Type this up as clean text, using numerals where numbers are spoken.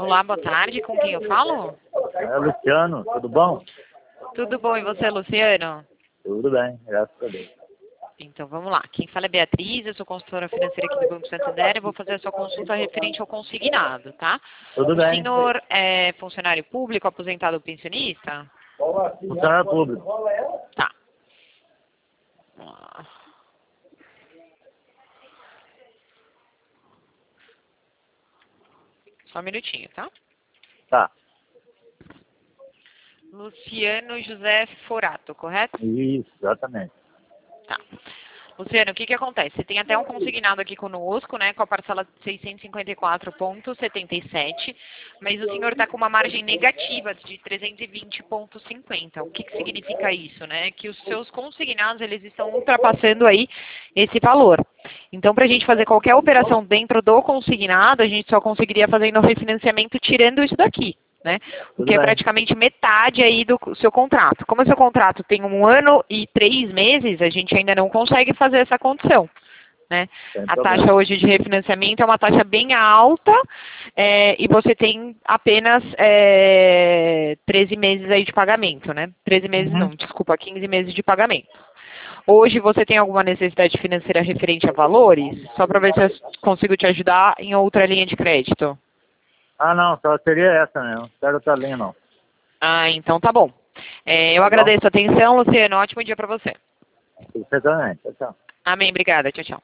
Olá, boa tarde. Com quem eu falo? É, Luciano, tudo bom? Tudo bom, e você, Luciano? Tudo bem, graças a Deus. Então, vamos lá. Quem fala é Beatriz, eu sou consultora financeira aqui do Banco Santander. Eu vou fazer a sua consulta referente ao consignado, tá? Tudo O bem. senhor é funcionário público, aposentado ou pensionista? Funcionário público. Tá. Vamos lá. Só um minutinho, tá? Tá. Luciano José Forato, correto? Isso, exatamente. Tá. Luciano, o que acontece? Você tem até um consignado aqui conosco, né, com a parcela de 654,77, mas o senhor está com uma margem negativa de 320,50. O que significa isso, né? Que os seus consignados, eles estão ultrapassando aí esse valor. Então, para a gente fazer qualquer operação dentro do consignado, a gente só conseguiria fazendo o refinanciamento tirando isso daqui, né? O Tudo que é bem. praticamente metade aí do seu contrato. Como o seu contrato tem 1 ano e 3 meses, a gente ainda não consegue fazer essa condição, né? Sem A problema. taxa hoje de refinanciamento é uma taxa bem alta e você tem apenas 13 meses aí de pagamento, né? 13 meses não, desculpa, 15 meses de pagamento. Hoje você tem alguma necessidade financeira referente a valores? Só para ver se eu consigo te ajudar em outra linha de crédito. Ah, não, só seria essa mesmo. Não quero outra linha, não. Ah, então tá bom. Eu Tá bom? agradeço a atenção, Luciano. Ótimo dia para você. Você também. Tchau, tchau. Amém. Obrigada. Tchau, tchau.